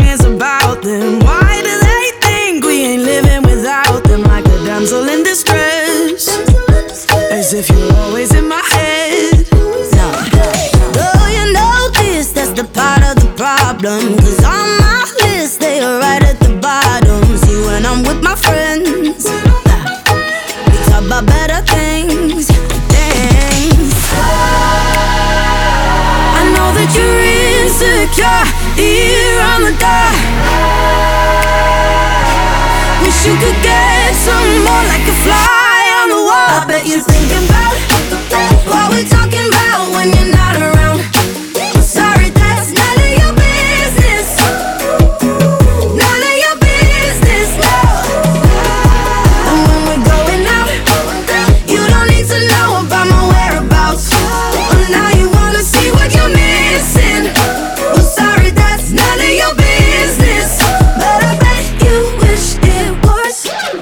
is about them. Why do they think we ain't living without them? Like a damsel in distress, as if you're always in my head. No. Though you notice that's the part of the problem, 'cause on my list they are right at the bottom. See, when I'm with my friends, we talk about better things. I know that you're insecure, ear on the door. Wish you could get some more, like a fly on the wall. I bet you're thinking about what we're talking about when you're not around. Sorry, that's none of your business. None of your business, no. And when we're going out, you don't need to know about my whereabouts. But now you wanna see what you're missing. Well, sorry, that's none of your business. But I bet you wish it was.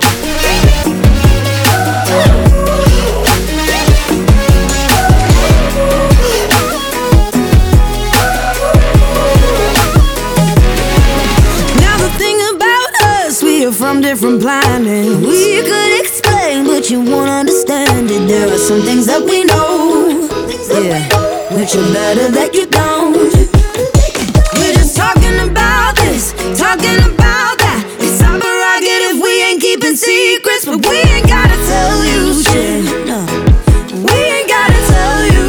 Now the thing about us, we are from different planets. We could explain, but you won't understand it. There are some things that we know, yeah, which are better that you don't. We're just talking about this, talking about that. It's our prerogative, we ain't keeping secrets, but we ain't gotta tell you shit. No, we ain't gotta tell you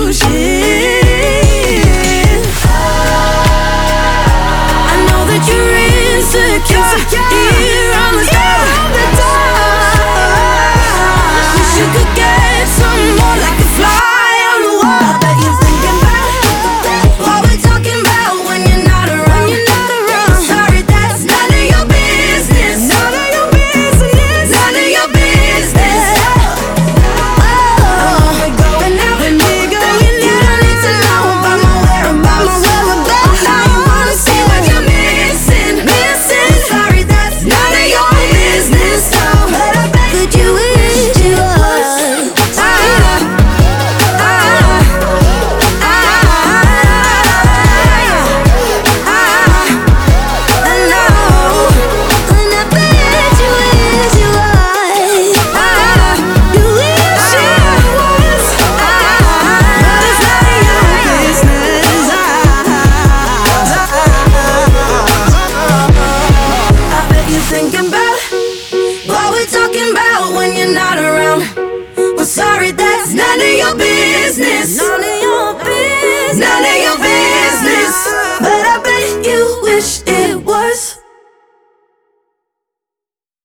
shit. I know that you're insecure, ear on the door. Wish you could get some more, like a fly on the wall. I bet you're thinking about what we're talking about when you're not around. Sorry, that's none of your business. None of your business. None of your business. Oh, we're going out, when we're going out. You don't need to know about my whereabouts. Now you wanna see what you're missing. Sorry, that's none of your business. But I bet that you wish you was. Thinking about what we're talking about when you're not around. Well, sorry, that's none of your business. None of your business. None of your